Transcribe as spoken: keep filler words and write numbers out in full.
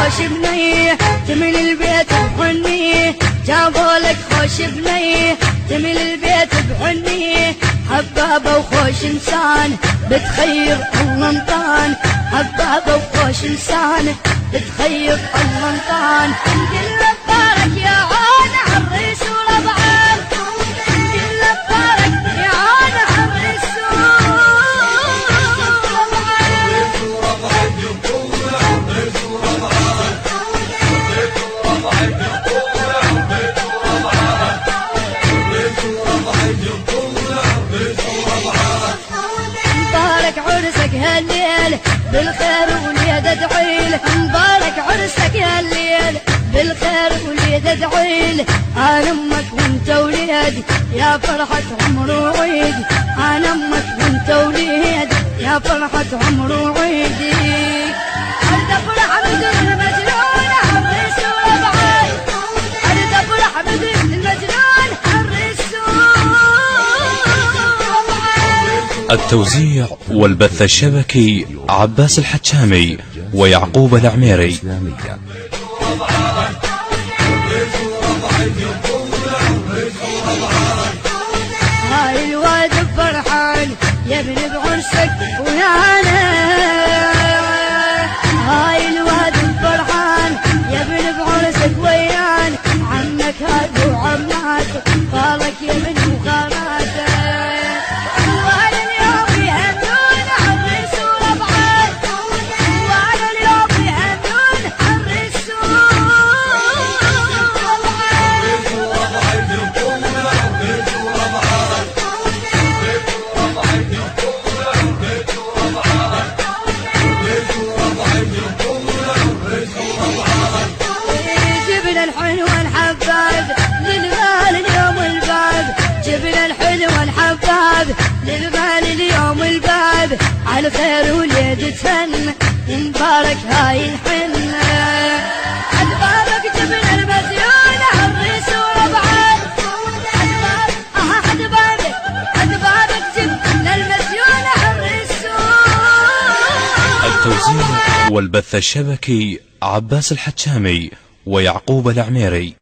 خوش بنيه جميل البيت بحنيه، جابوا لك خوش بنيه جميل البيت بحنيه، حبابة وخوش انسان بتخير الله انطان، حبابة وخوش انسان بتخير الله انطان. كل بارك يا عون عريس وربعان، كل بارك يا عون عريس مبارك عرسك هالليل بالخير وليد ادعيل، مبارك عرسك هالليل بالخير وليد ادعيل، انا امك وانت وليد يا فرحة عمر وعيد، انا امك وانت وليد يا فرحة عمر وعيد. ارد افرح بدون المجنون عريس وربعان، ارد افرح بدون المجنون عريس وربعان. التوزيع والبث الشبكي عباس الحجامي ويعقوب العميري. هاي الواد فرحان يا ابن بعرسك ويانا، هاي الواد فرحان يا ابن بعرسك ويانا، عمك هاد وعمات خالك يا ابن وخالاتك، وانا اليوم يهنون عريس وربعان، وانا اليوم يهنون عريس جبنا الحلو الحباب للغال اليوم الباب، جبنا الحلو الحباب للغال اليوم الباب، على خير وليد تهنى مبارك هاي الحنة، عد بابك جبنا المزيون عريس وربعان، عد بابك عد بابك جبنا المزيون عريس. التوزيع والبث الشبكي عباس الحجامي ويعقوب العميري.